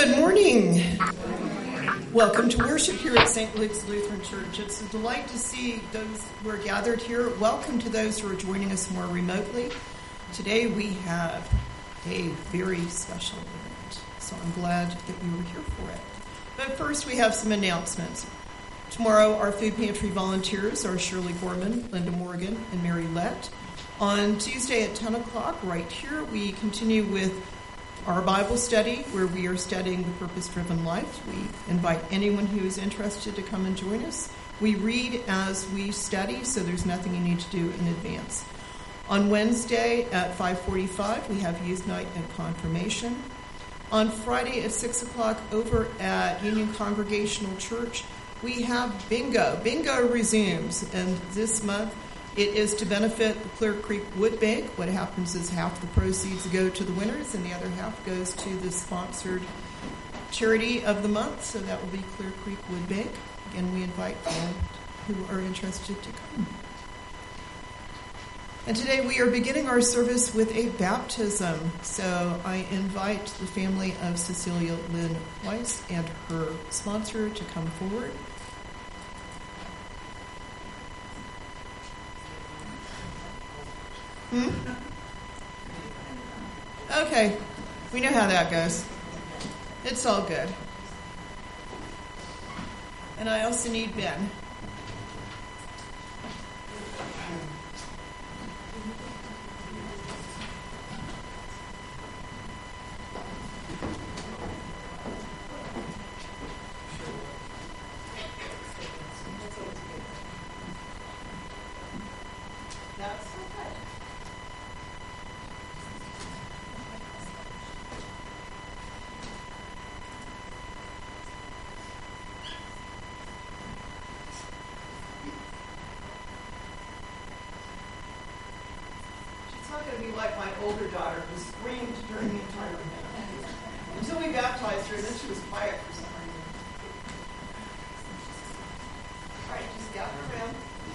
Good morning. Welcome to worship here at St. Luke's Lutheran Church. It's a delight to see those who are gathered here. Welcome to those who are joining us more remotely. Today we have a very special event, so I'm glad that you were here for it. But first we have some announcements. Tomorrow our food pantry volunteers are Shirley Gorman, Linda Morgan, and Mary Lett. On Tuesday at 10 o'clock, right here, we continue with our Bible study, where we are studying the purpose-driven life. We invite anyone who is interested to come and join us. We read as we study, so there's nothing you need to do in advance. On Wednesday at 5:45, we have youth night and confirmation. On Friday at 6 o'clock over at Union Congregational Church, we have bingo. Bingo resumes, and this month it is to benefit the Clear Creek Wood Bank. What happens is half the proceeds go to the winners and the other half goes to the sponsored charity of the month. So that will be Clear Creek Wood Bank. Again, we invite all who are interested to come. And today we are beginning our service with a baptism. So I invite the family of Cecilia Lynn Weiss and her sponsor to come forward. Okay, we know how that goes. It's all good. And I also need Ben. Like my older daughter, who screamed during the entire event. Until we baptized her, and then she was quiet for some reason. All right, just gather around.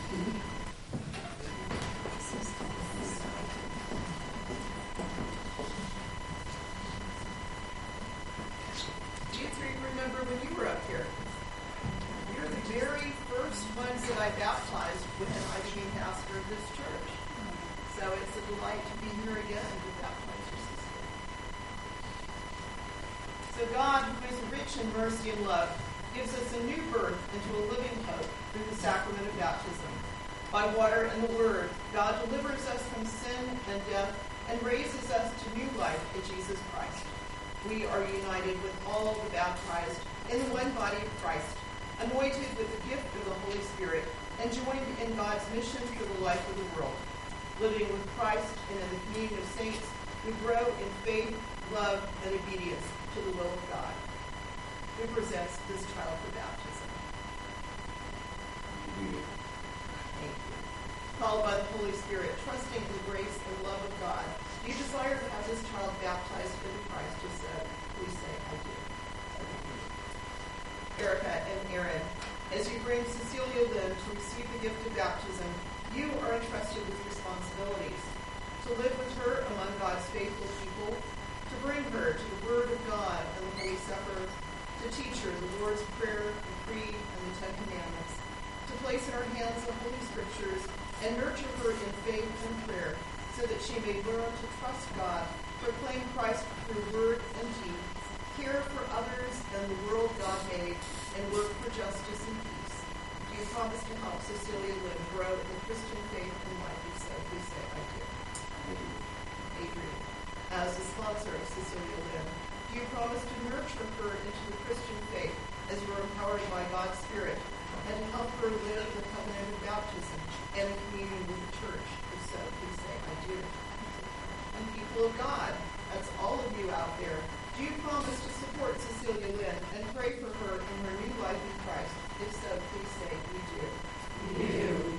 Do you three remember when you were up here? You're the very first ones that I baptized when I became pastor of this church. So it's a delight to be here again and to baptize your sister. So God, who is rich in mercy and love, gives us a new birth into a living hope through the sacrament of baptism. By water and the word, God delivers us from sin and death and raises us to new life in Jesus Christ. We are united with all the baptized in the one body of Christ, anointed with the gift of the Holy Spirit, and joined in God's mission for the life of the world. Living with Christ and in the communion of saints, we grow in faith, love, and obedience to the will of God. Who presents this child for baptism? Thank you. Called by the Holy Spirit, trusting in the grace and love of God, do you desire to have this child baptized into Christ? Just please say, I do. Erica and Aaron, as you bring Cecilia Lynn to receive the gift of baptism, you are entrusted with responsibilities to live with her among God's faithful people, to bring her to the Word of God and the Holy Supper, to teach her the Lord's Prayer, the Creed, and the Ten Commandments, to place in her hands the Holy Scriptures, and nurture her in faith and prayer, so that she may learn to trust God, proclaim Christ through word and deed, care for others and the world God made, and work for justice and peace. You promise to help Cecilia Lynn grow in the Christian faith and life. Please say, I do. Adrian, as the sponsor of Cecilia Lynn, do you promise to nurture her into the Christian faith as you are empowered by God's Spirit, and to help her live the covenant of baptism and in communion with the church? If so, please say, I do. And people of God, that's all of you out there, do you promise to support Cecilia Lynn and pray for her in her new life in Christ? If so, please say, we do. We do.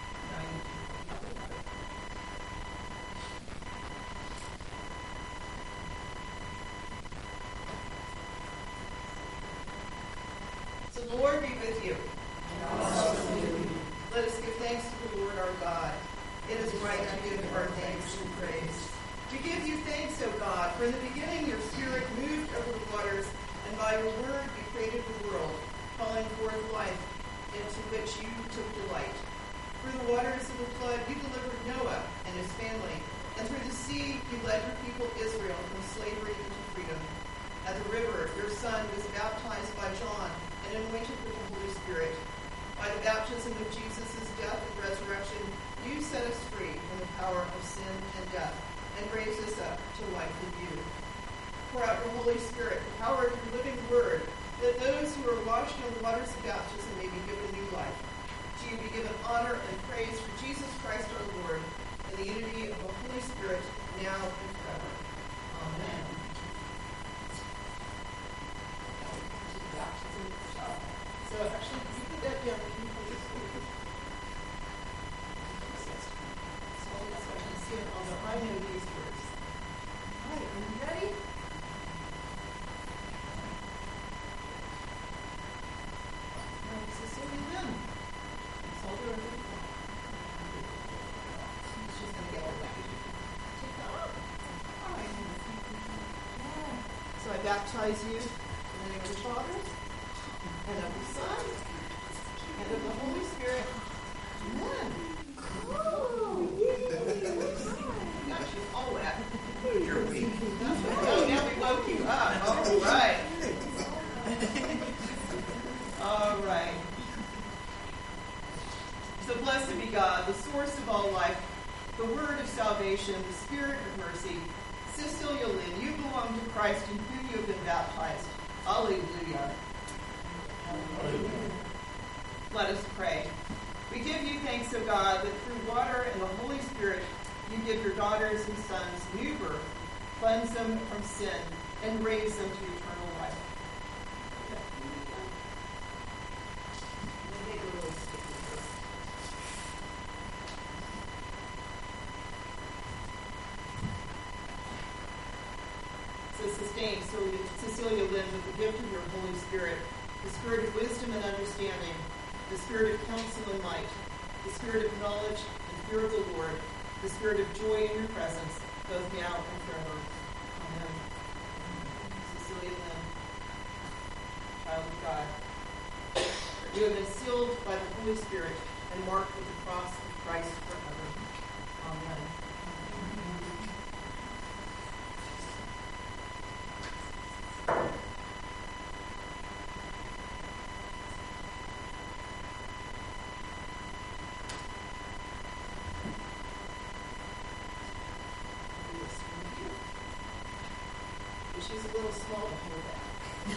So the Lord be with you. And also with you. Let us give thanks to the Lord our God. It is right to give our thanks and praise. We give you thanks, O God, for in the beginning your Spirit moved over the waters And by your word you created the world, calling forth life, into which you took delight. Through the waters of the flood you delivered Noah and his family, and through the sea you led your people Israel from slavery into freedom. At the river your son was baptized by John and anointed with the Holy Spirit. By the baptism of Jesus' death and resurrection, you set us free from the power of sin and death, and raised us up to life in you. Pour out your Holy Spirit, the power of your living word, that those who are washed in the waters of baptism may be given new life. To you be given honor and praise for Jesus Christ our Lord, in the unity of the Holy Spirit, now and forever. Amen. So actually, you put that down. Can you please? So I can see it, although I know these words. All right, are you ready? All right, Cecilia Lynn. Hold her over. She's going to get all wet. Take that up. All right. Yeah. So I baptize you in the name of the Father, and of the Son, and of the Holy Spirit. Amen. Oh, got you all wet. You're weak. Oh, now we woke you up. All right. All right. So blessed be God, the source of all life, the word of salvation, the spirit of mercy. Cecilia Lynn, you belong to Christ in whom you have been baptized. Alleluia. Let us pray. We give you thanks, O God, that through water and the Holy Spirit you give your daughters and sons new birth, cleanse them from sin, and raise them to eternal life. So sustain Cecilia Lynn with the gift of your Holy Spirit, the spirit of wisdom and understanding, the spirit of counsel and might, the spirit of knowledge and fear of the Lord, the spirit of joy in your presence, both now and forever. Amen. Cecilia Lynn, child of God, you have been sealed by the Holy Spirit and marked with the cross of Christ forever. Amen. She's a little small to hold that.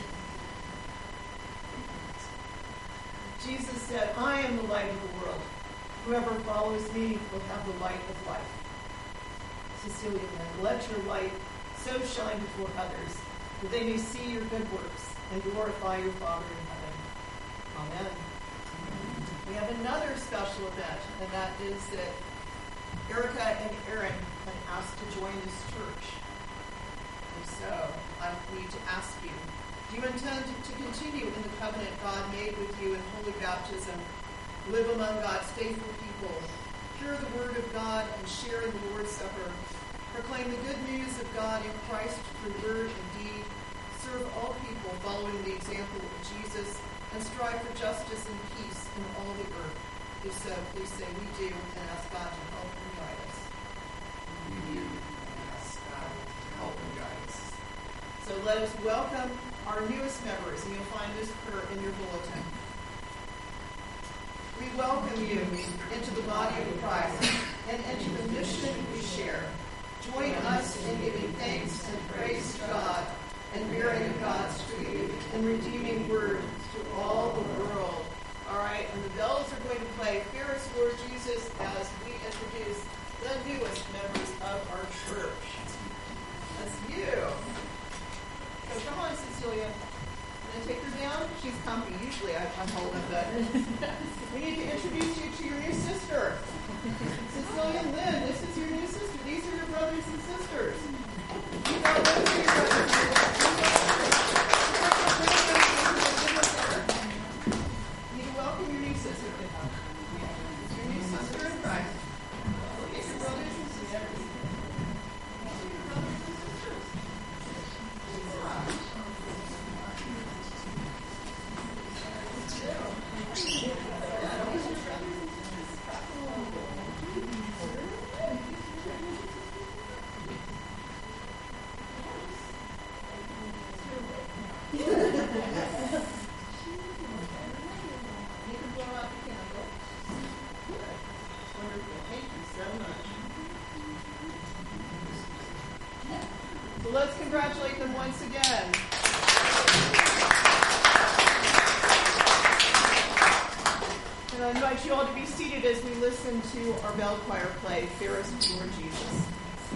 Jesus said, I am the light of the world. Whoever follows me will have the light of life. Cecilia Lynn, let your light so shine before others that they may see your good works and glorify your Father in heaven. Amen. We have another special event, and that is that Erica and Aaron have been asked to join this church. So, I need to ask you, do you intend to continue in the covenant God made with you in holy baptism, live among God's faithful people, hear the word of God, and share in the Lord's Supper, proclaim the good news of God in Christ through word and deed, serve all people following the example of Jesus, and strive for justice and peace in all the earth? If so, please say we do, and ask God to help and guide us. We do. Ask God to help and guide us. So let us welcome our newest members, and you'll find this in your bulletin. We welcome you into the body of Christ and into the mission we share. Join us in giving thanks and praise to God and bearing God's true and redeeming word to all the world. All right, and the bells are going to play Fear us, Lord Jesus, as we introduce the newest members of our church. That's you. So come on, Cecilia. And take her down. She's comfy. Usually I'm holding, but we need to introduce you to your new sister. Cecilia and Lynn, this is your new sister. These are your brothers and sisters. You know those are your brothers and sisters. You welcome your new sister. It's your new sister in Christ. Look at your brothers and sisters. These are your brothers and sisters. Yeah. let's congratulate them once again. And I invite you all to be seated as we listen to our bell choir play, Fairest Lord Jesus.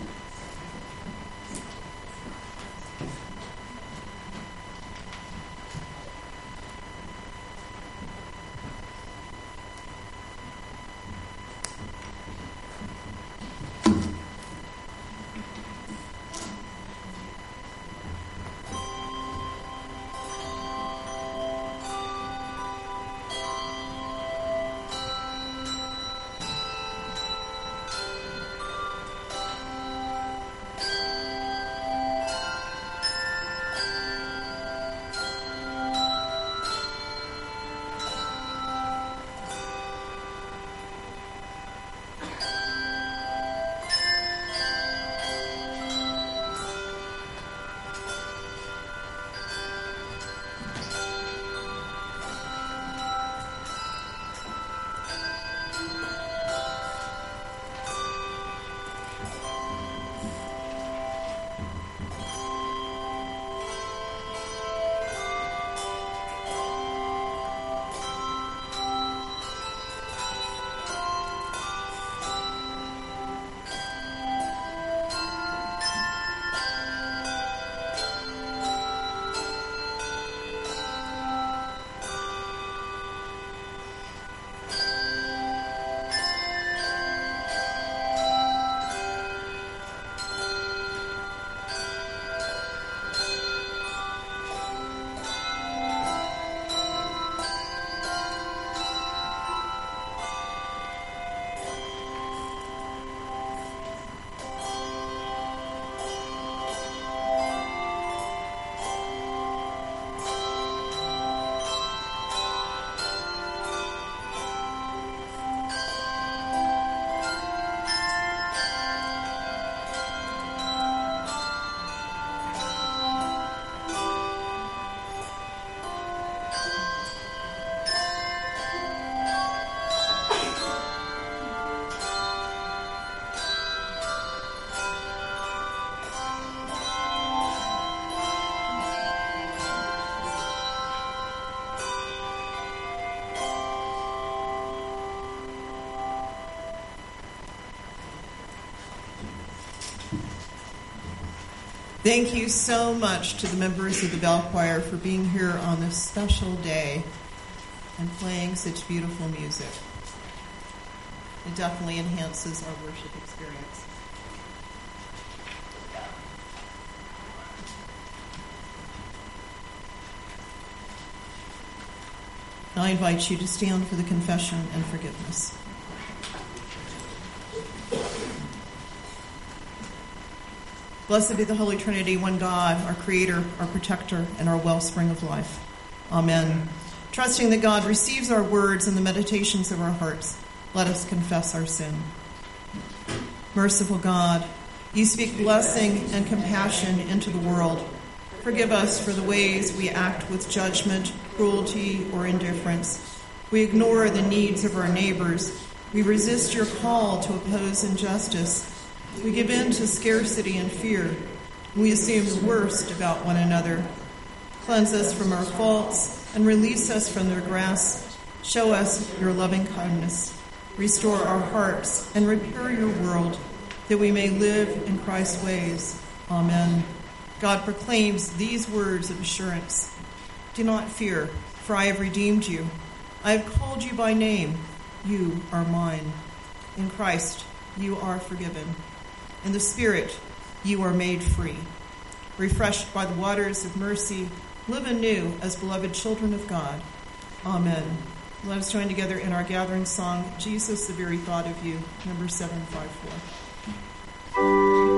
Thank you so much to the members of the Bell Choir for being here on this special day and playing such beautiful music. It definitely enhances our worship experience. I invite you to stand for the confession and forgiveness. Blessed be the Holy Trinity, one God, our Creator, our Protector, and our wellspring of life. Amen. Trusting that God receives our words and the meditations of our hearts, let us confess our sin. Merciful God, you speak blessing and compassion into the world. Forgive us for the ways we act with judgment, cruelty, or indifference. We ignore the needs of our neighbors. We resist your call to oppose injustice. We give in to scarcity and fear. We assume the worst about one another. Cleanse us from our faults and release us from their grasp. Show us your loving kindness. Restore our hearts and repair your world, that we may live in Christ's ways. Amen. God proclaims these words of assurance. Do not fear, for I have redeemed you. I have called you by name. You are mine. In Christ, you are forgiven. In the Spirit, you are made free. Refreshed by the waters of mercy, live anew as beloved children of God. Amen. Let us join together in our gathering song, Jesus, the Very Thought of You, number 754.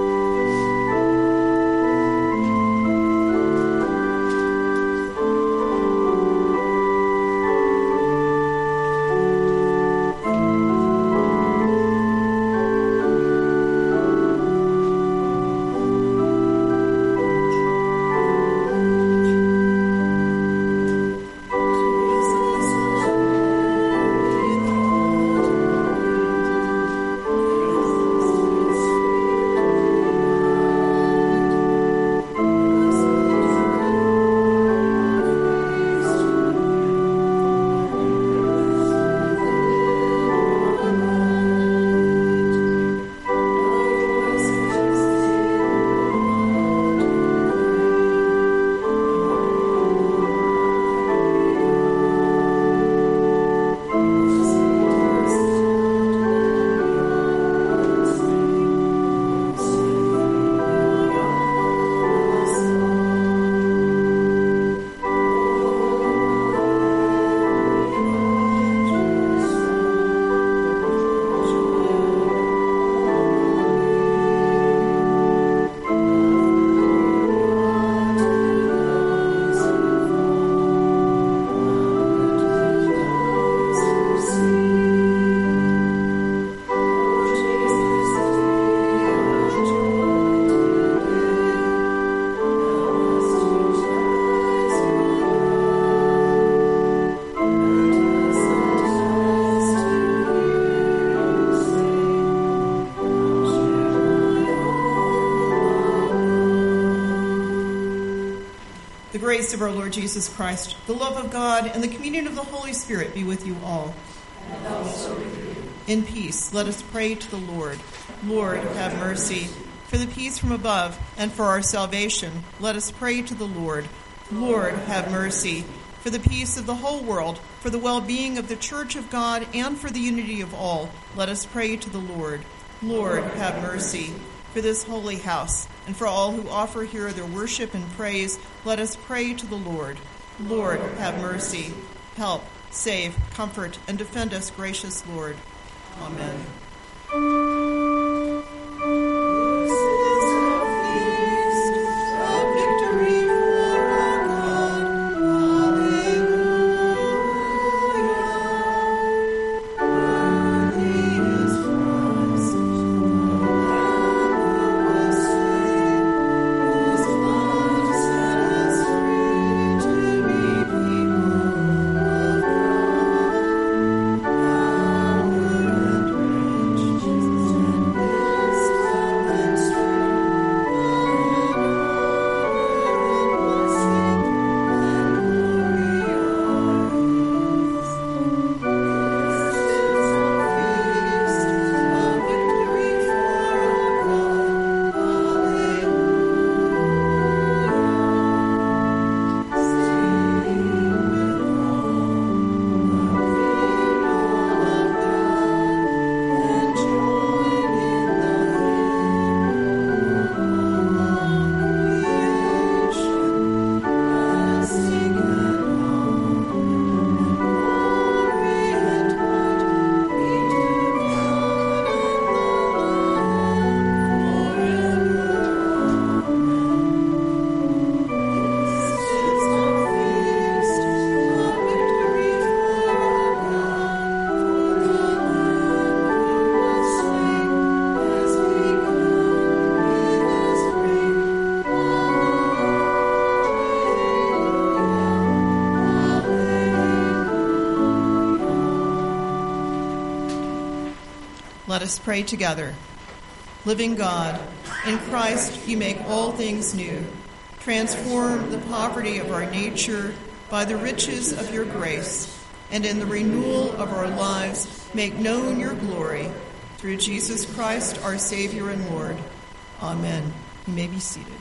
grace of our Lord Jesus Christ, the love of God, and the communion of the Holy Spirit be with you all. And also with you. In peace, let us pray to the Lord. Lord, have mercy. For the peace from above and for our salvation, let us pray to the Lord. Lord, have mercy. For the peace of the whole world, for the well-being of the Church of God, and for the unity of all, let us pray to the Lord. Lord, have mercy. For this holy house, and for all who offer here their worship and praise, let us pray to the Lord. Lord, have mercy. Help, save, comfort, and defend us, gracious Lord. Amen. Let us pray together. Living God, in Christ you make all things new. Transform the poverty of our nature by the riches of your grace, and in the renewal of our lives make known your glory. Through Jesus Christ, our Savior and Lord. Amen. You may be seated.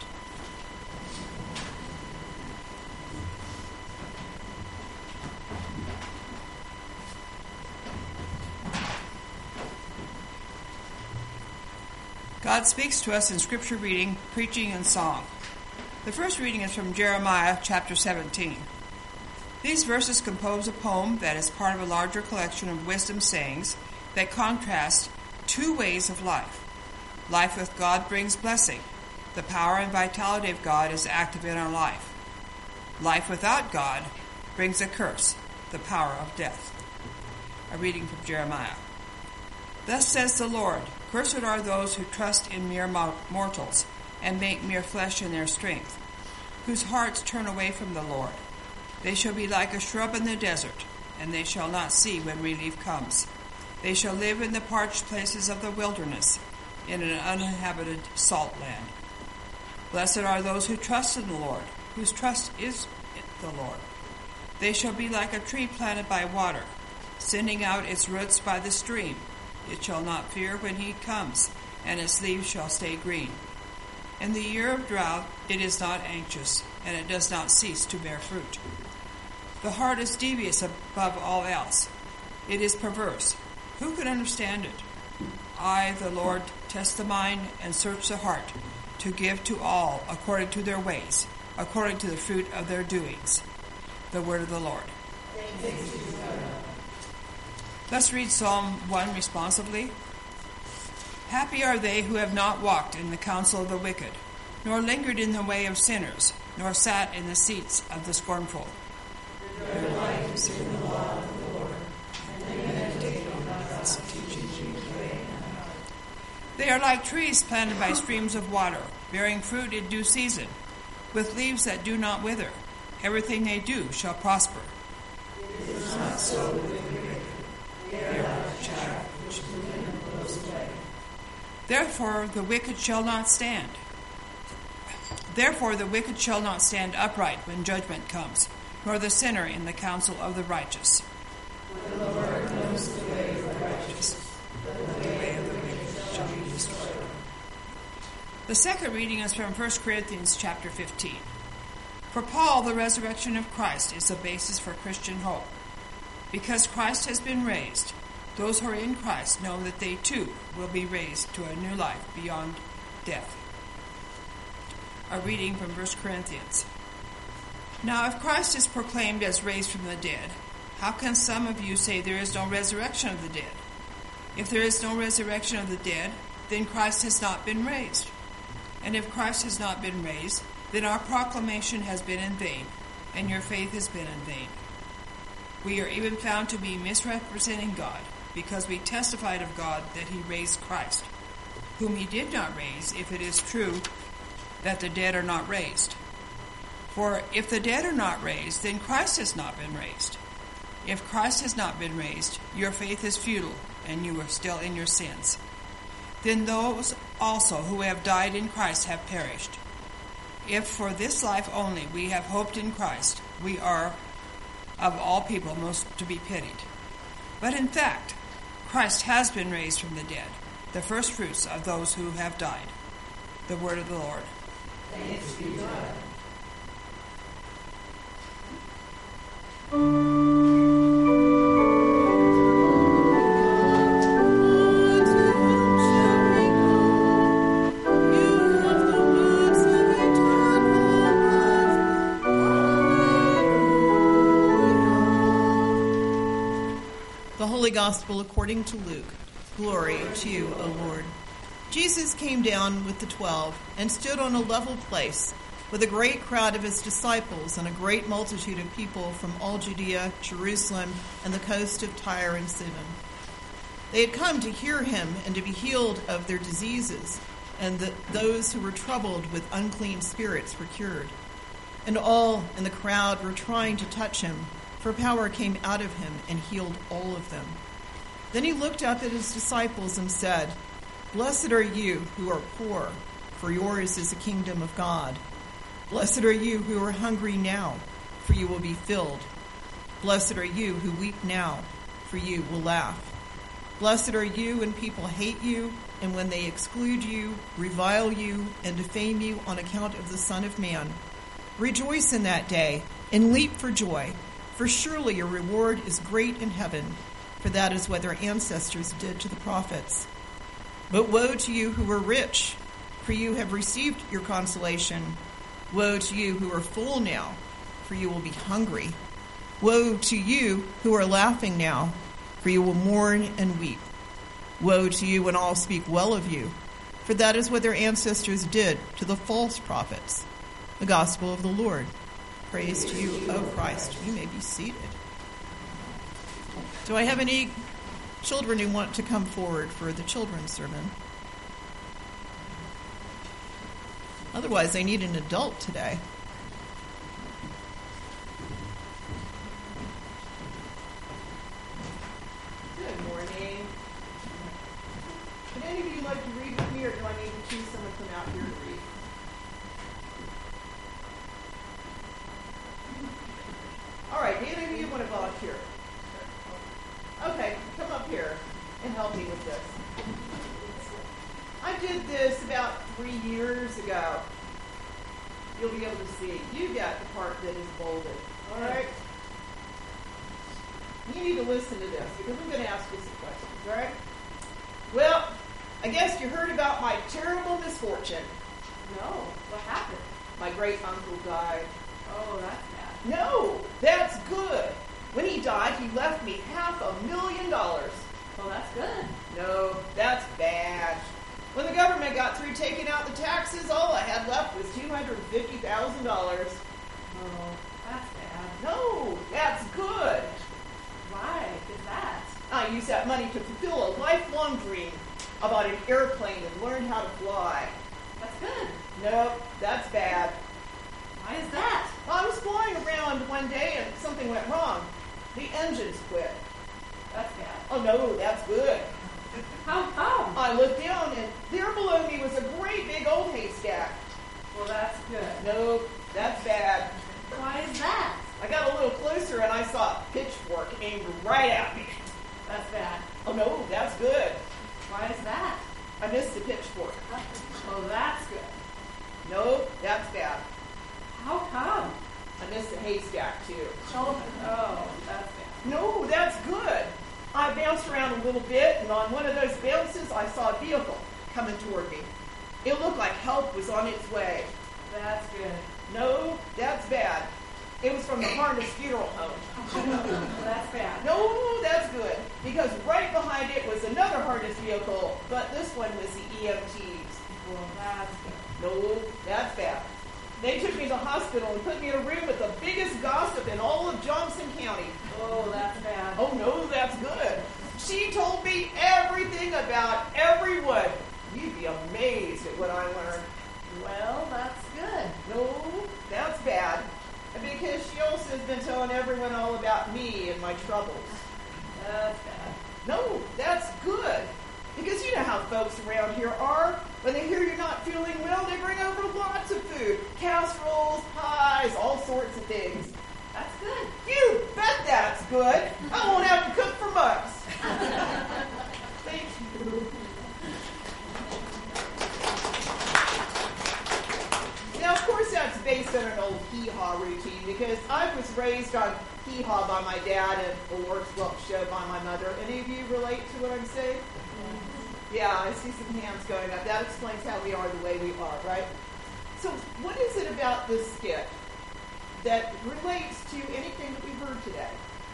God speaks to us in scripture reading, preaching, and song. The first reading is from Jeremiah chapter 17. These verses compose a poem that is part of a larger collection of wisdom sayings that contrast two ways of life. Life with God brings blessing. The power and vitality of God is active in our life. Life without God brings a curse, the power of death. A reading from Jeremiah. Thus says the Lord, cursed are those who trust in mere mortals and make mere flesh in their strength, whose hearts turn away from the Lord. They shall be like a shrub in the desert, and they shall not see when relief comes. They shall live in the parched places of the wilderness, in an uninhabited salt land. Blessed are those who trust in the Lord, whose trust is in the Lord. They shall be like a tree planted by water, sending out its roots by the stream. It shall not fear when heat comes, and its leaves shall stay green. In the year of drought it is not anxious, and it does not cease to bear fruit. The heart is devious above all else. It is perverse. Who can understand it? I, the Lord, test the mind and search the heart, to give to all according to their ways, according to the fruit of their doings. The word of the Lord. Thanks be to God. Let's read Psalm 1 responsively. Happy are they who have not walked in the counsel of the wicked, nor lingered in the way of sinners, nor sat in the seats of the scornful. Their life is in the law of the Lord, and they meditate on God's teachings day and night. They are like trees planted by streams of water, bearing fruit in due season, with leaves that do not wither. Everything they do shall prosper. It is not so with the wicked. They are like chaff which the wind blows away. Therefore the wicked shall not stand. Therefore the wicked shall not stand upright when judgment comes, nor the sinner in the counsel of the righteous. The Lord knows the way of the righteous, but the way of the wicked shall be destroyed. The second reading is from 1 Corinthians chapter 15. For Paul, the resurrection of Christ is the basis for Christian hope. Because Christ has been raised, those who are in Christ know that they too will be raised to a new life beyond death. A reading from 1 Corinthians. Now if Christ is proclaimed as raised from the dead, how can some of you say there is no resurrection of the dead? If there is no resurrection of the dead, then Christ has not been raised. And if Christ has not been raised, then our proclamation has been in vain, and your faith has been in vain. We are even found to be misrepresenting God, because we testified of God that he raised Christ, whom he did not raise, if it is true that the dead are not raised. For if the dead are not raised, then Christ has not been raised. If Christ has not been raised, your faith is futile, and you are still in your sins. Then those also who have died in Christ have perished. If for this life only we have hoped in Christ, we are of all people most to be pitied. But in fact, Christ has been raised from the dead, the first fruits of those who have died. The word of the Lord. Thanks be to God. The Holy Gospel according to Luke. Glory to you, O Lord. Jesus came down with the 12 and stood on a level place with a great crowd of his disciples and a great multitude of people from all Judea, Jerusalem, and the coast of Tyre and Sidon. They had come to hear him and to be healed of their diseases, and those who were troubled with unclean spirits were cured. And all in the crowd were trying to touch him, for power came out of him and healed all of them. Then he looked up at his disciples and said, Blessed are you who are poor, for yours is the kingdom of God. Blessed are you who are hungry now, for you will be filled. Blessed are you who weep now, for you will laugh. Blessed are you when people hate you, and when they exclude you, revile you, and defame you on account of the Son of Man. Rejoice in that day, and leap for joy, for surely your reward is great in heaven, for that is what their ancestors did to the prophets. But woe to you who are rich, for you have received your consolation. Woe to you who are full now, for you will be hungry. Woe to you who are laughing now, for you will mourn and weep. Woe to you when all speak well of you, for that is what their ancestors did to the false prophets. The Gospel of the Lord. Praise to you, O Christ. You may be seated. Do I have any children who want to come forward for the children's sermon? Otherwise, I need an adult today. Good morning. Would any of you like to read with me, or do I need to choose someone from out here to read? All right, do any of you want to volunteer? Okay, come up here and help me with this. I did this about 3 years ago. You'll be able to see. You got the part that is bolded. All right? You need to listen to this because I'm going to ask you some questions. All right? Well, I guess you heard about my terrible misfortune. No. What happened? My great uncle died. Oh, that's bad. No, that's good. When he died, he left me $500,000. Well, that's good. No, that's bad. When the government got through taking out the taxes, all I had left was $250,000. Oh, that's bad. No, that's good. Why is that? I used that money to fulfill a lifelong dream. I bought an airplane and learned how to fly. That's good. No, that's bad. Why is that? I was flying around one day and something went wrong. The engines quit. That's bad. Oh no, that's good. How come? I looked down and there below me was a great big old haystack. Well, that's good. Nope, that's bad. Why is that? I got a little closer and I saw a pitchfork aimed right at me. That's bad. Oh no, that's good. Why is that? I missed the pitchfork. Oh, that's good. Nope, that's bad. How come? I missed the haystack too. Oh, that's bad. No, that's good. I bounced around a little bit, and on one of those bounces, I saw a vehicle coming toward me. It looked like help was on its way. That's good. No, that's bad. It was from the Harness Funeral Home. That's bad. No, that's good. Because right behind it was another Harness vehicle, but this one was the EMTs. Well, that's good. No, that's bad. They took me to the hospital and put me in a room with the biggest gossip in all of Johnson County. Oh, that's bad. Oh, no, that's good. She told me everything about everyone. You'd be amazed at what I learned. Well, that's good. No, that's bad. Because she also has been telling everyone all about me and my troubles. That's bad. No, that's good. Because you know how folks around here are. When they hear you're not feeling well, they bring over lots of food. Casseroles, pies, all sorts of things. That's good. You bet that's good. I won't have to cook for months. Thank you. Now, of course, that's based on an old hee-haw routine because I was raised on hee-haw by my dad and a Lord's Welch show by my mother. Any of you relate to what I'm saying? Yeah, I see some hands going up. That explains how we are the way we are, right? So what is it about this skit that relates to anything that we heard today?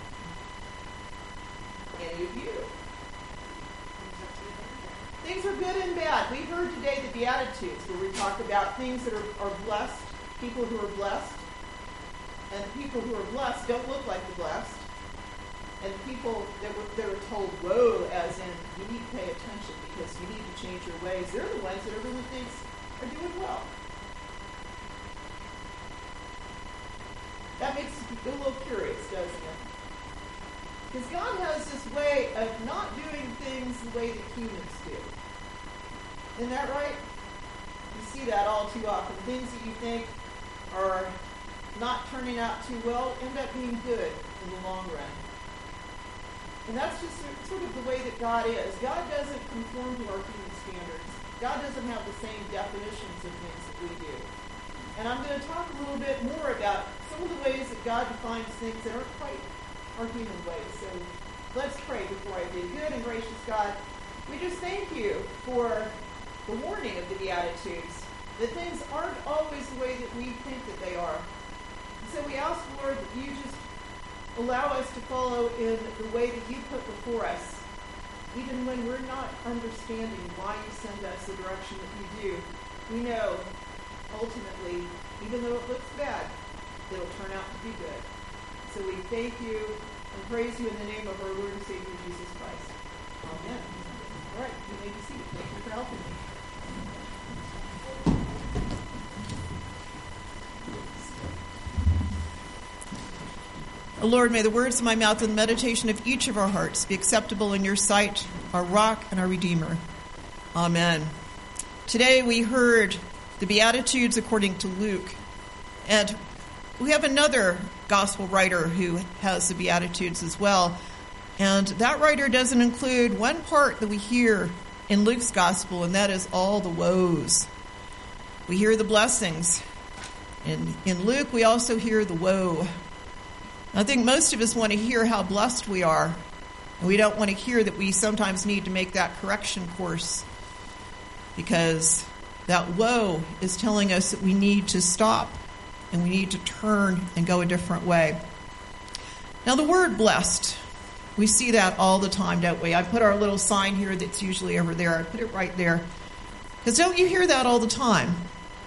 Any of you? Things are good and bad. We heard today the Beatitudes, where we talk about things that are blessed, people who are blessed, and people who are blessed don't look like the blessed. And people that are told, whoa, as in, you need to pay attention because you need to change your ways. They're the ones that everyone thinks are doing well. That makes you a little curious, doesn't it? Because God has this way of not doing things the way that humans do. Isn't that right? You see that all too often. Things that you think are not turning out too well end up being good in the long run. And that's just sort of the way that God is. God doesn't conform to our human standards. God doesn't have the same definitions of things that we do. And I'm going to talk a little bit more about some of the ways that God defines things that aren't quite our human ways. So let's pray before I do. Good and gracious God, we just thank you for the warning of the Beatitudes, that things aren't always the way that we think that they are. And so we ask, Lord, that you just allow us to follow in the way that you put before us, even when we're not understanding why you send us the direction that you do. We know, ultimately, even though it looks bad, it'll turn out to be good. So we thank you and praise you in the name of our Lord and Savior, Jesus Christ. Amen. All right, you may be seated. Thank you for helping me. O Lord, may the words of my mouth and the meditation of each of our hearts be acceptable in your sight, our rock and our Redeemer. Amen. Today we heard the Beatitudes according to Luke. And we have another gospel writer who has the Beatitudes as well. And that writer doesn't include one part that we hear in Luke's gospel, and that is all the woes. We hear the blessings. In Luke, we also hear the woe. I think most of us want to hear how blessed we are, and we don't want to hear that we sometimes need to make that correction course, because that woe is telling us that we need to stop and we need to turn and go a different way. Now, the word blessed, we see that all the time, don't we? I put our little sign here that's usually over there. I put it right there. Because don't you hear that all the time?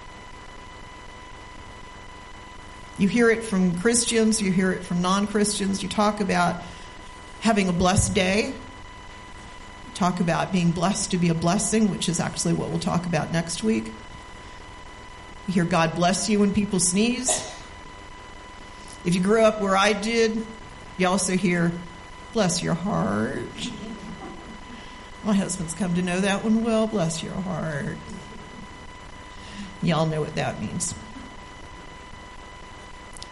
You hear it from Christians, you hear it from non-Christians. You talk about having a blessed day. You talk about being blessed to be a blessing, which is actually what we'll talk about next week. You hear God bless you when people sneeze. If you grew up where I did, you also hear, bless your heart. My husband's come to know that one well. Bless your heart. Y'all know what that means.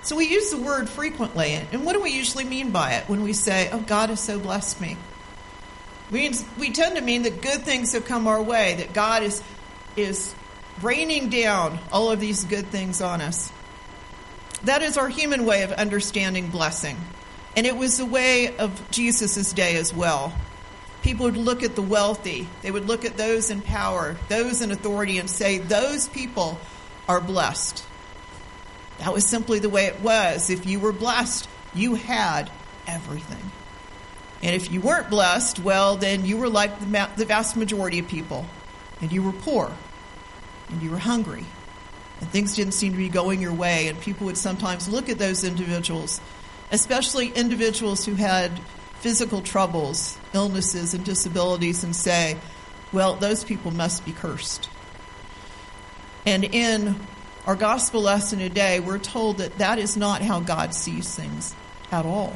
So we use the word frequently. And what do we usually mean by it when we say, oh, God has so blessed me? We tend to mean that good things have come our way, that God is raining down all of these good things on us. That is our human way of understanding blessing. And it was the way of Jesus' day as well. People would look at the wealthy. They would look at those in power, those in authority, and say, those people are blessed. That was simply the way it was. If you were blessed, you had everything. And if you weren't blessed, well, then you were like the vast majority of people. And you were poor. And you were hungry. And things didn't seem to be going your way. And people would sometimes look at those individuals, especially individuals who had physical troubles, illnesses, and disabilities, and say, well, those people must be cursed. And in our gospel lesson today, we're told that that is not how God sees things at all.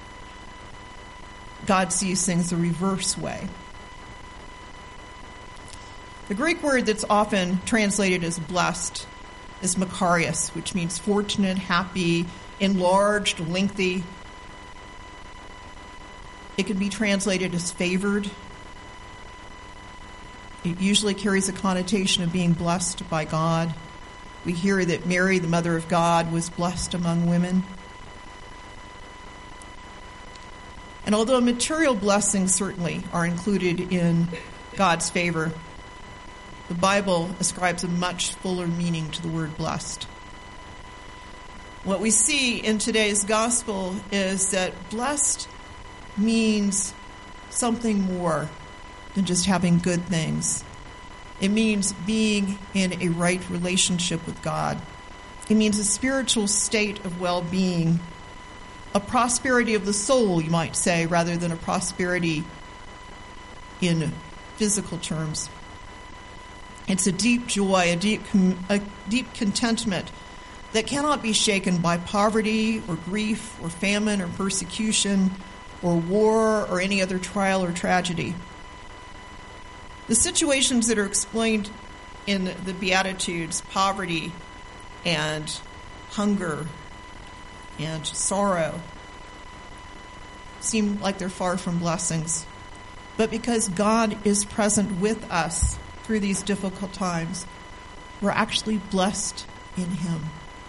God sees things the reverse way. The Greek word that's often translated as blessed is makarios, which means fortunate, happy, enlarged, lengthy. It can be translated as favored. It usually carries a connotation of being blessed by God. We hear that Mary, the mother of God, was blessed among women. And although material blessings certainly are included in God's favor, the Bible ascribes a much fuller meaning to the word blessed. What we see in today's gospel is that blessed means something more than just having good things. It means being in a right relationship with God. It means a spiritual state of well-being, a prosperity of the soul, you might say, rather than a prosperity in physical terms. It's a deep joy, a deep contentment that cannot be shaken by poverty or grief or famine or persecution or war or any other trial or tragedy. The situations that are explained in the Beatitudes, poverty and hunger and sorrow, seem like they're far from blessings. But because God is present with us through these difficult times, we're actually blessed in Him.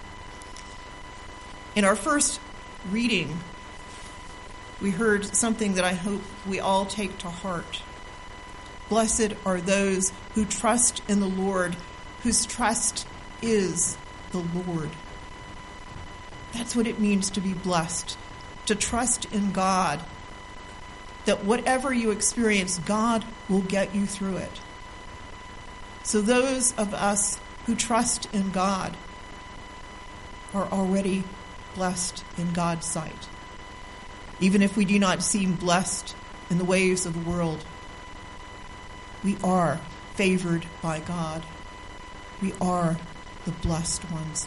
In our first reading, we heard something that I hope we all take to heart. Blessed are those who trust in the Lord, whose trust is the Lord. That's what it means to be blessed, to trust in God, that whatever you experience, God will get you through it. So those of us who trust in God are already blessed in God's sight. Even if we do not seem blessed in the ways of the world, we are favored by God. We are the blessed ones.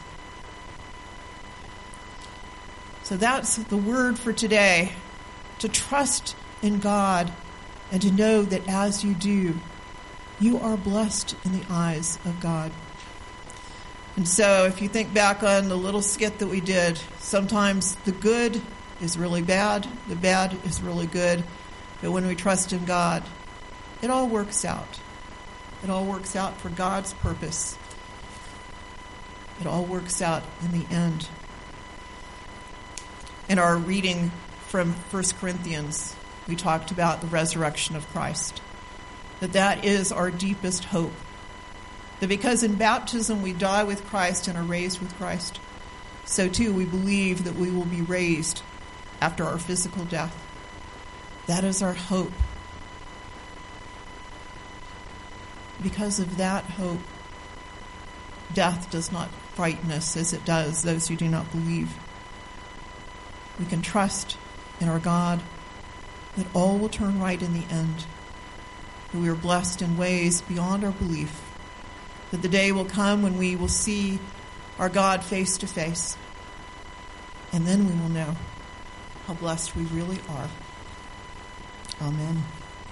So that's the word for today, to trust in God and to know that as you do, you are blessed in the eyes of God. And so if you think back on the little skit that we did, sometimes the good is really bad, the bad is really good, but when we trust in God, it all works out. It all works out for God's purpose. It all works out in the end. In our reading from 1 Corinthians, we talked about the resurrection of Christ, that is our deepest hope. That because in baptism we die with Christ and are raised with Christ, so too we believe that we will be raised after our physical death. That is our hope. Because of that hope, death does not frighten us as it does those who do not believe. We can trust in our God that all will turn right in the end, that we are blessed in ways beyond our belief, that the day will come when we will see our God face to face, and then we will know how blessed we really are. Amen.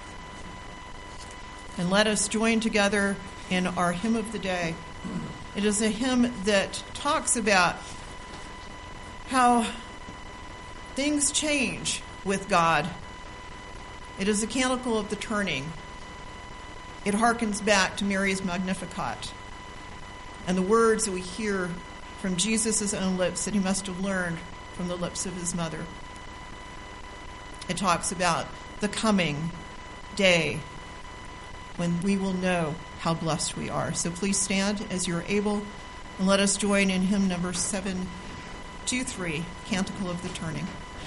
And let us join together in our hymn of the day. It is a hymn that talks about how things change with God. It is a canticle of the turning. It harkens back to Mary's Magnificat and the words that we hear from Jesus' own lips that he must have learned from the lips of his mother. It talks about the coming day when we will know how blessed we are. So please stand as you're able and let us join in hymn number 723, Canticle of the Turning.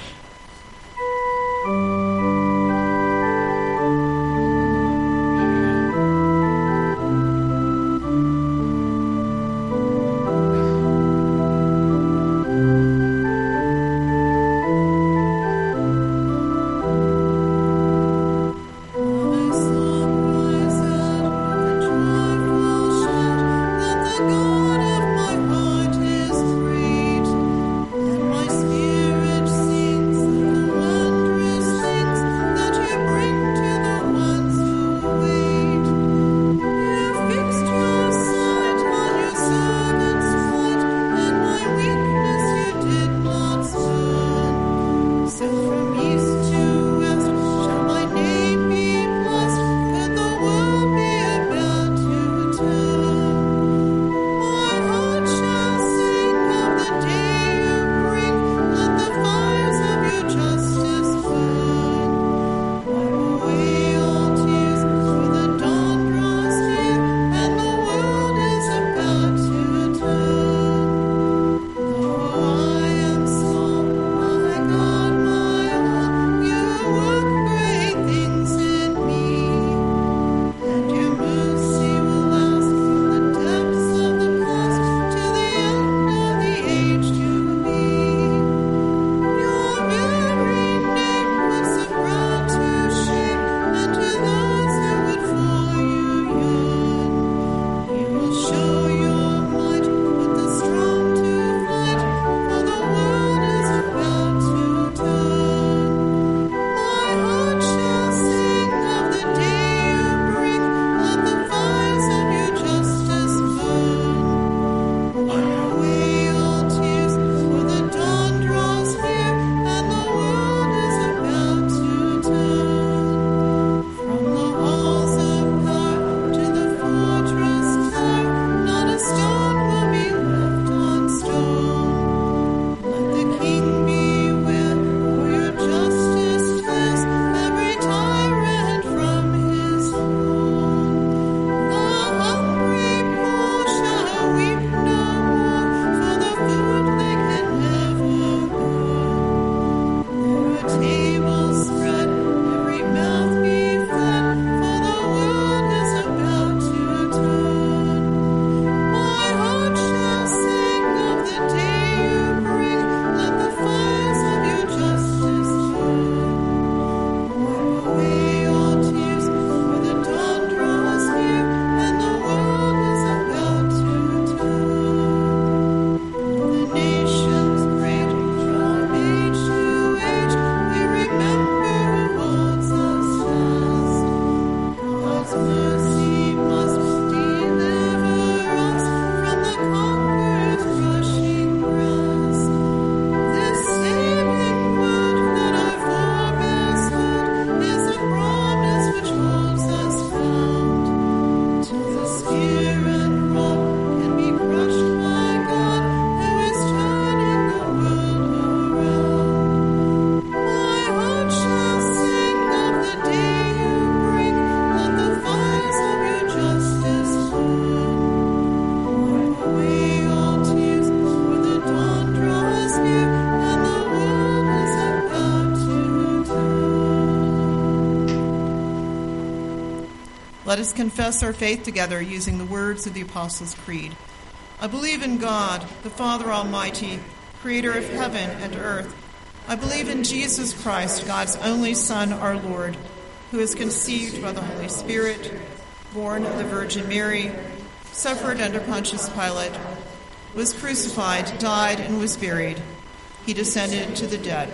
Let us confess our faith together using the words of the Apostles' Creed. I believe in God, the Father Almighty, creator of heaven and earth. I believe in Jesus Christ, God's only Son, our Lord, who is conceived by the Holy Spirit, born of the Virgin Mary, suffered under Pontius Pilate, was crucified, died, and was buried. He descended to the dead.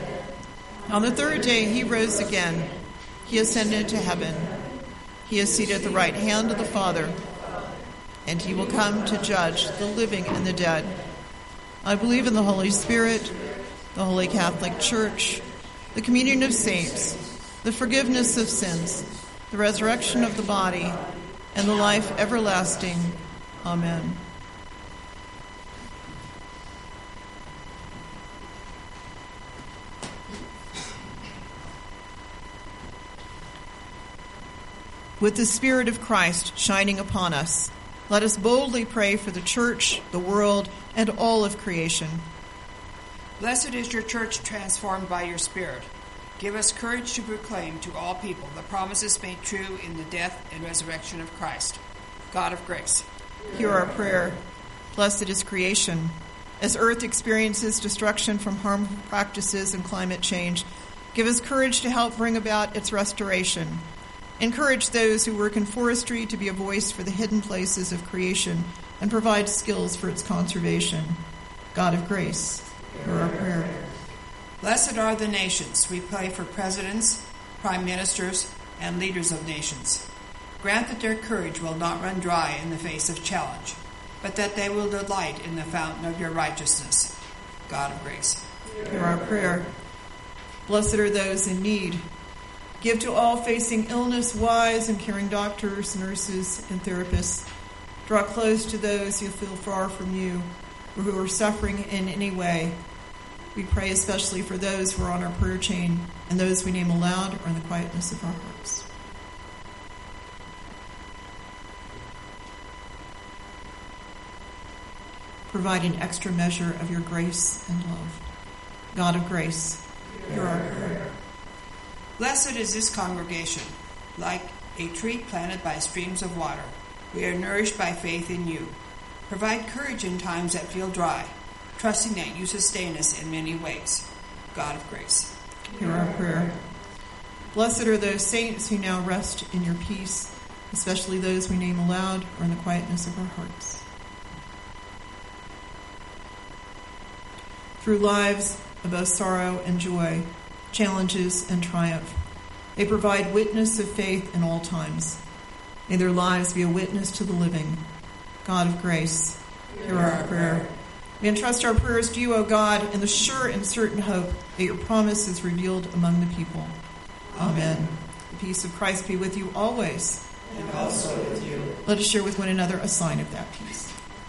On the third day he rose again. He ascended to heaven. He is seated at the right hand of the Father, and he will come to judge the living and the dead. I believe in the Holy Spirit, the Holy Catholic Church, the communion of saints, the forgiveness of sins, the resurrection of the body, and the life everlasting. Amen. With the Spirit of Christ shining upon us, let us boldly pray for the church, the world, and all of creation. Blessed is your church transformed by your Spirit. Give us courage to proclaim to all people the promises made true in the death and resurrection of Christ. God of grace, hear our prayer. Blessed is creation. As earth experiences destruction from harmful practices and climate change, give us courage to help bring about its restoration. Encourage those who work in forestry to be a voice for the hidden places of creation and provide skills for its conservation. God of grace, hear our prayer. Blessed are the nations. We pray for presidents, prime ministers, and leaders of nations. Grant that their courage will not run dry in the face of challenge, but that they will delight in the fountain of your righteousness. God of grace, hear our prayer. Blessed are those in need. Give to all facing illness wise and caring doctors, nurses, and therapists. Draw close to those who feel far from you or who are suffering in any way. We pray especially for those who are on our prayer chain and those we name aloud or in the quietness of our hearts. Provide an extra measure of your grace and love. God of grace, hear our prayer. Blessed is this congregation. Like a tree planted by streams of water, we are nourished by faith in you. Provide courage in times that feel dry, trusting that you sustain us in many ways. God of grace, hear our prayer. Blessed are those saints who now rest in your peace, especially those we name aloud or in the quietness of our hearts. Through lives of both sorrow and joy, challenges and triumph, they provide witness of faith in all times. May their lives be a witness to the living. God of grace, hear our prayer. We entrust our prayers to you, O God, in the sure and certain hope that your promise is revealed among the people. Amen. The peace of Christ be with you always. And also with you. Let us share with one another a sign of that peace.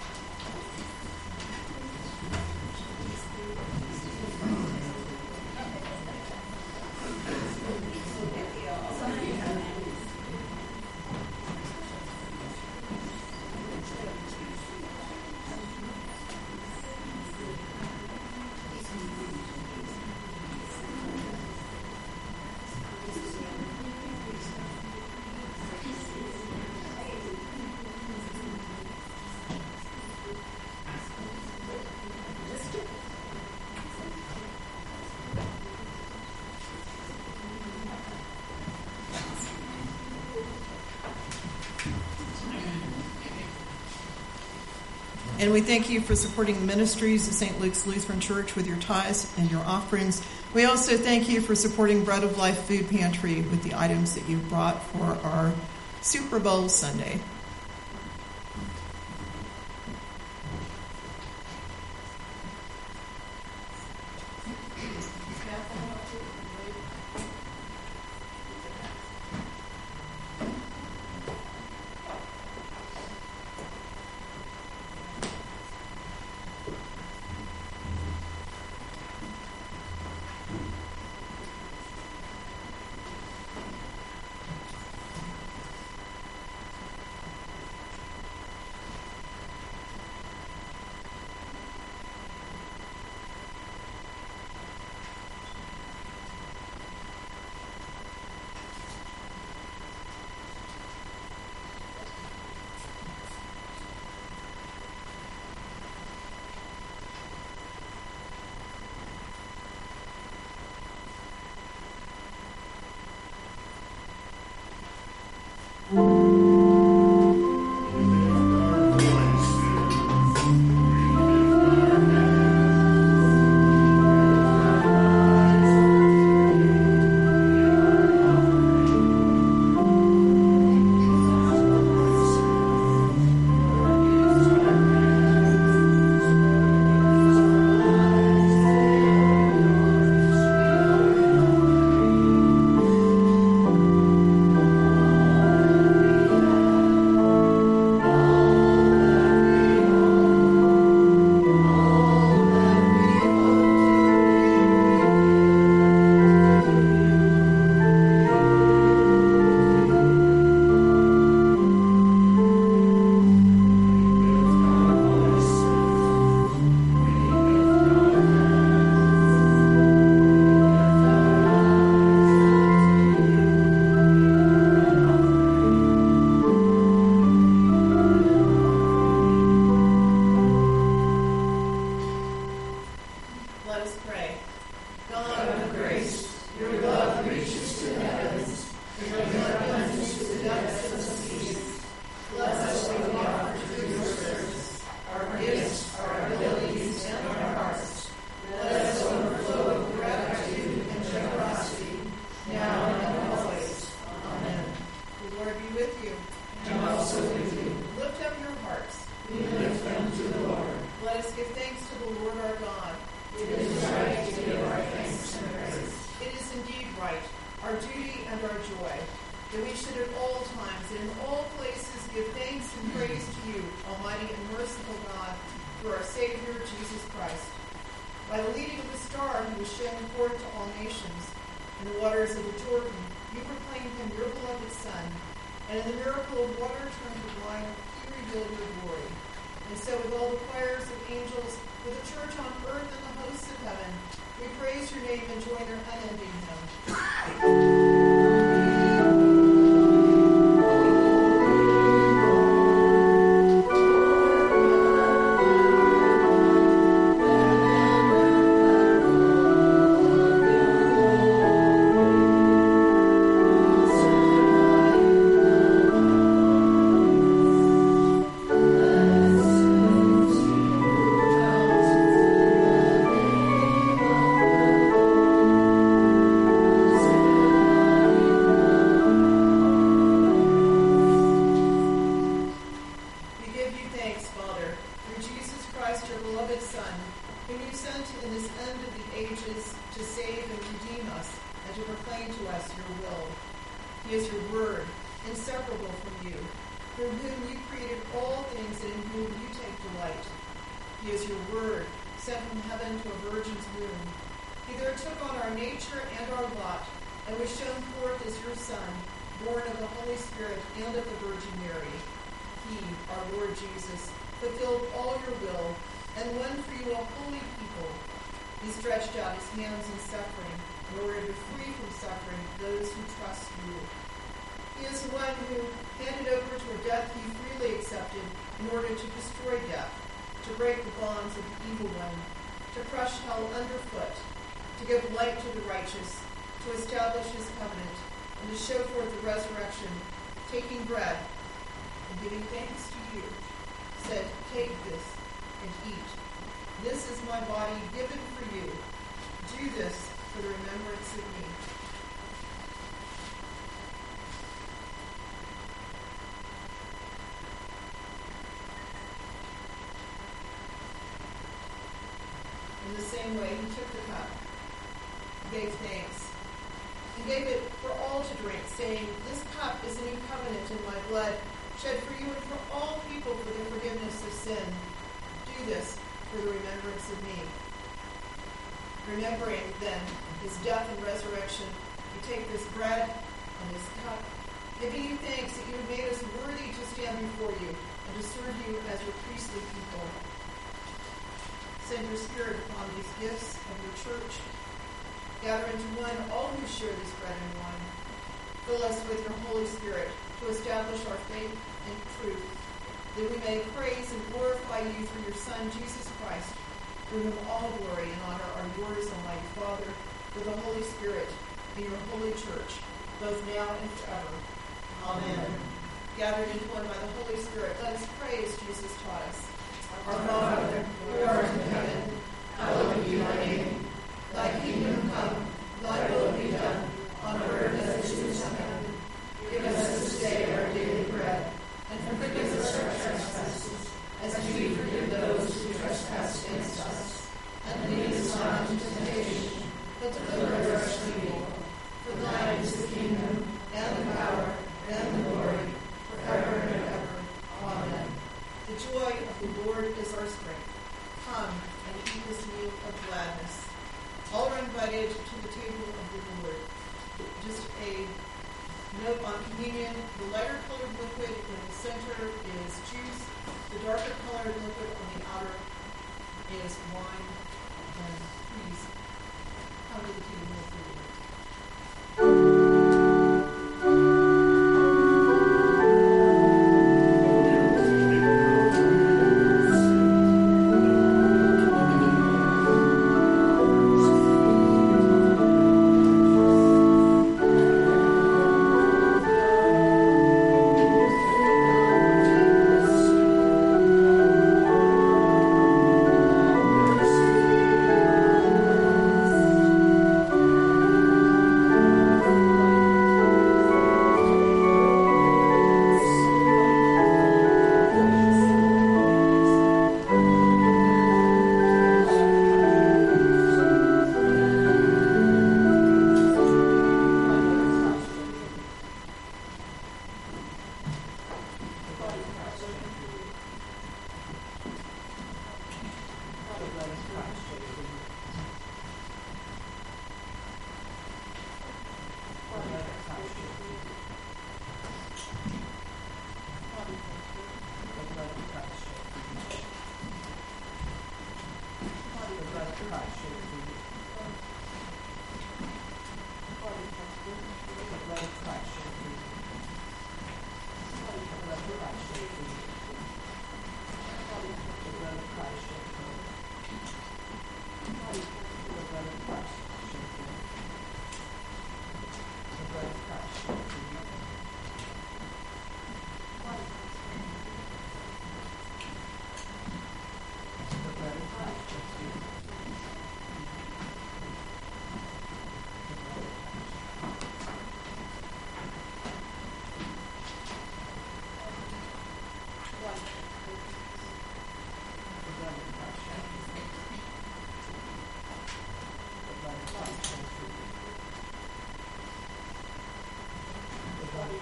And we thank you for supporting the ministries of St. Luke's Lutheran Church with your tithes and your offerings. We also thank you for supporting Bread of Life Food Pantry with the items that you brought for our Super Bowl Sunday. right, our duty and our joy, that we should at all times and in all places give thanks and praise to you, Almighty and merciful God, through our Savior, Jesus Christ. By the leading of the star who was shown forth to all nations, in the waters of the Jordan, you proclaimed him your beloved Son, and in the miracle of water turned to wine, you revealed your glory. And so with all the choirs of angels, with the church on earth and the hosts of heaven, we praise your name and join their unending hymn. Taking bread and giving thanks to you, said, "Take this and eat. This is my body given for you. Do this for the remembrance of me." In the same way, he took the cup, gave thanks, and gave it for all to drink, saying, "This cup is a new covenant in my blood, shed for you and for all people for the forgiveness of sin. Do this for the remembrance of me." Remembering, then, his death and resurrection, we take this bread and this cup, giving you thanks that you have made us worthy to stand before you and to serve you as your priestly people. Send your Spirit upon these gifts of your church. Gather into one all who share this bread and wine. Fill us with your Holy Spirit to establish our faith and truth, that we may praise and glorify you through your Son, Jesus Christ, through whom all glory and honor are yours, Almighty Father, with the Holy Spirit in your holy church, both now and forever. Amen. Gathered into one by the Holy Spirit, let us pray as Jesus taught us. Our Father, who art in heaven, hallowed be thy name. Thy kingdom come, thy will be done, on earth as it is in heaven. Give us this day our daily bread, and forgive us our trespasses, as we forgive those who trespass against us. And lead us not into temptation, but deliver us from evil. For thine is the kingdom, and the power, and the glory, forever and ever. Amen. The joy of the Lord is our strength. Come and eat this meal of gladness. All are invited to the table of the Lord. Just a note on communion. The lighter colored liquid in the center is juice. The darker colored liquid on the outer is wine. And please come to the table of the Lord.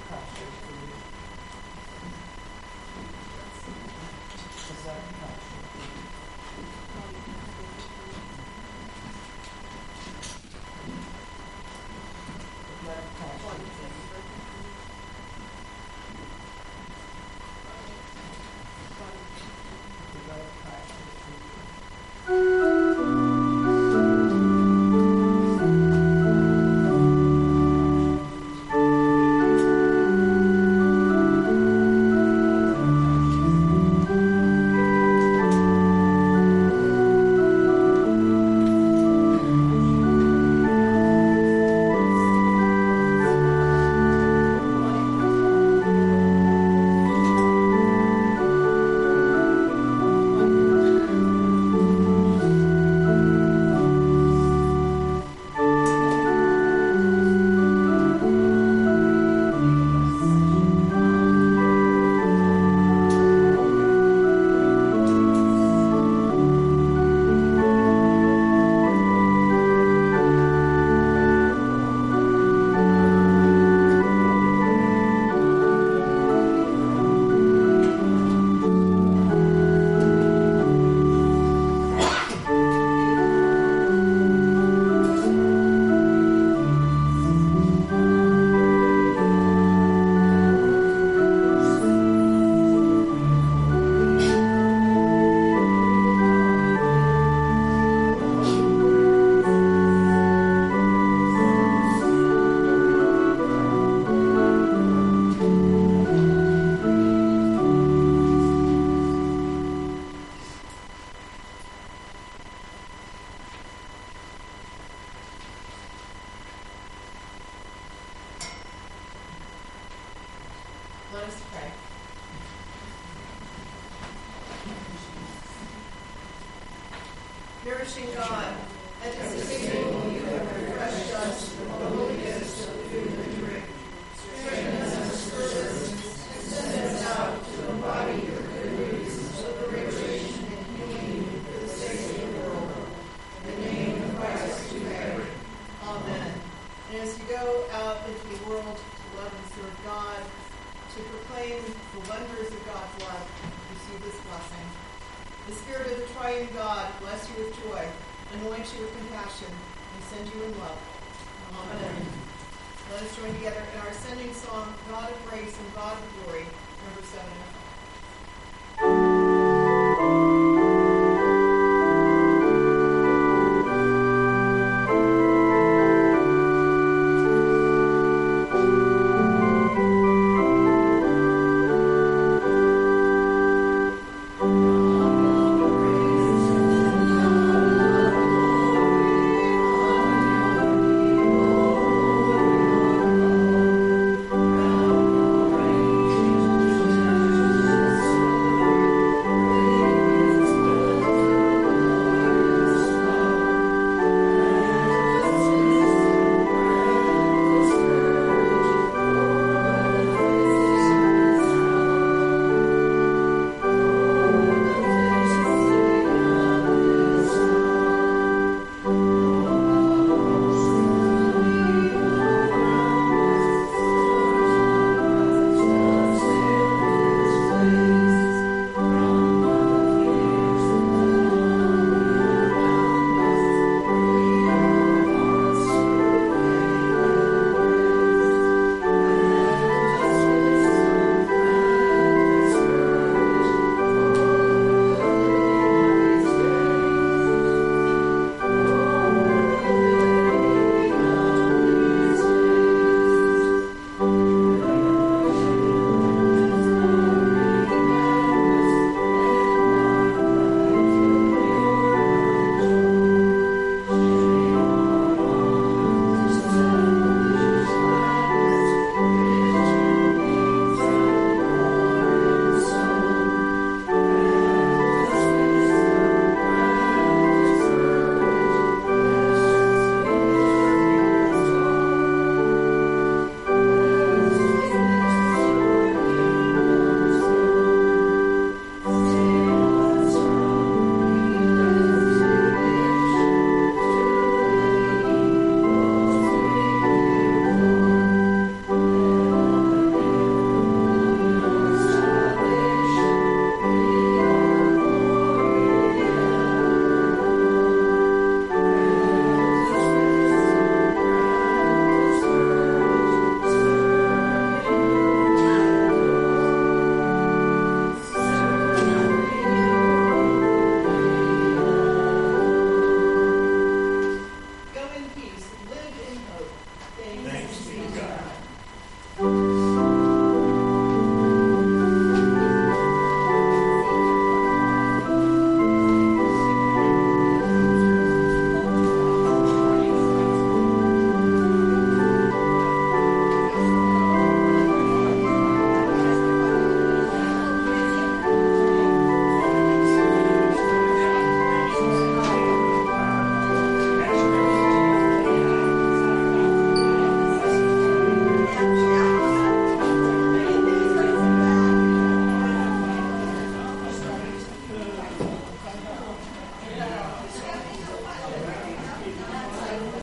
Let us pray. Nourishing God, at this table you have refreshed us with the Holy Ghost of food and drink. Strengthen us for this, and send us out to embody your good news of liberation and healing for the sake of the world. In the name of Christ we pray. Amen. And as you go out into the world to love and serve God, to proclaim the wonders of God's love, receive this blessing. The Spirit of the Triune God bless you with joy, anoint you with compassion, and send you in love. Amen. Let us join together in our ascending song, God of Grace and God of Glory, number 7.